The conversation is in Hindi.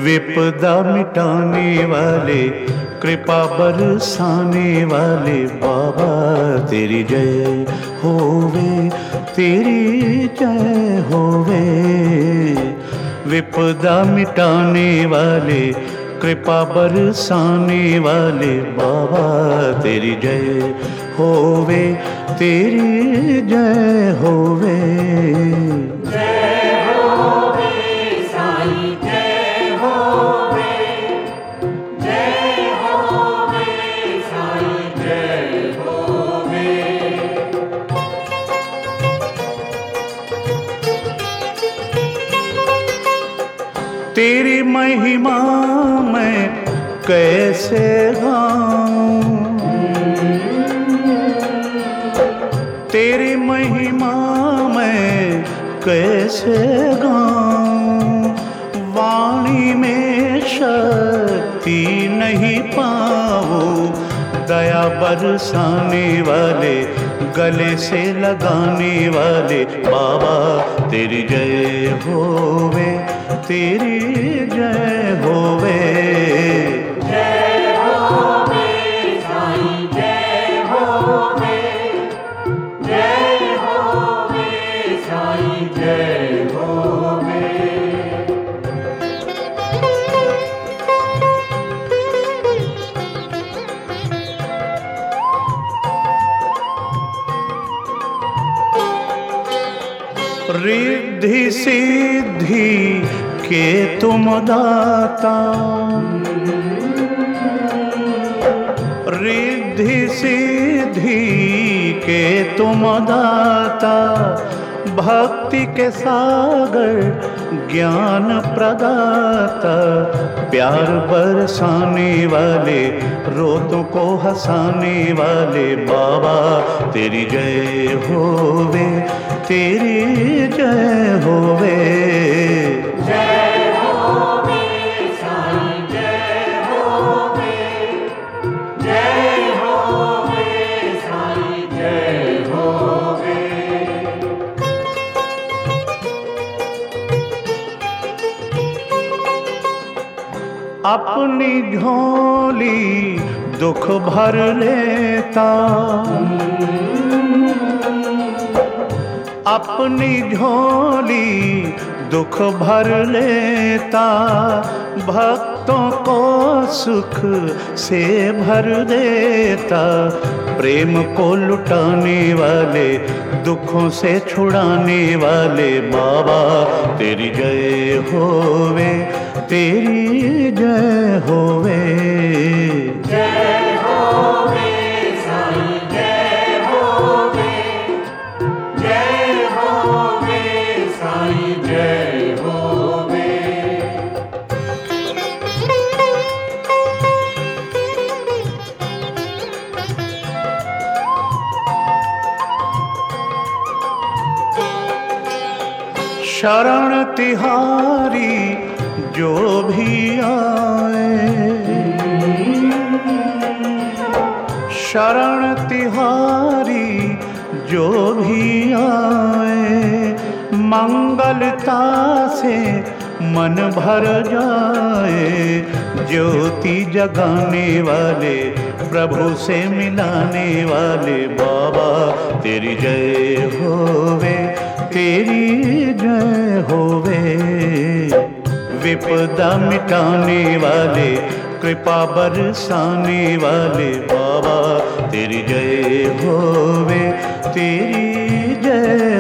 विपदा मिटाने वाले, कृपा बरसाने वाले बाबा तेरी जय होवे, तेरी जय होवे। विपदा मिटाने वाले, कृपा बरसाने वाले बाबा तेरी जय होवे, तेरी जय होवे। जय होवे साईं, जय होवे, जय होवे साईं, जय होवे। तेरी महिमा मैं कैसे गाऊं, तेरी महिमा मैं कैसे गाऊं। वाणी में शक्ति नहीं पाऊं, दया बरसाने वाले, गले से लगाने वाले बाबा तेरी जय होवे, तेरी जय होवे। जय होवे साईं, जय होवे, जय होवे साईं, जय होवे। रिद्धि सिद्धि के तुम दाता, रिद्धि सिद्धि के तुम दाता। भक्ति के सागर ज्ञान प्रदाता, प्यार बरसाने वाले, रोतों को हंसाने वाले बाबा तेरी जय होवे, तेरी जय होवे। जय होवे साईं, जय होवे, जय होवे साईं, जय होवे। अपनी झोली दुख भर लेता, अपनी झोली दुख भर लेता। भक्तों को सुख से भर देता, प्रेम को लुटाने वाले, दुखों से छुड़ाने वाले बाबा तेरी जय होवे, तेरी जय होवे। जय होवे साईं, जय होवे, जय होवे साईं, जय होवे। शरण तिहारी जो भी आए, शरण तिहारी जो भी आए। मंगलता से मन भर जाए, ज्योति जगाने वाले, प्रभु से मिलाने वाले बाबा तेरी जय होवे, तेरी जय होवे। विपदा मिटाने वाले, कृपा बरसाने वाले बाबा तेरी जय होवे, तेरी जय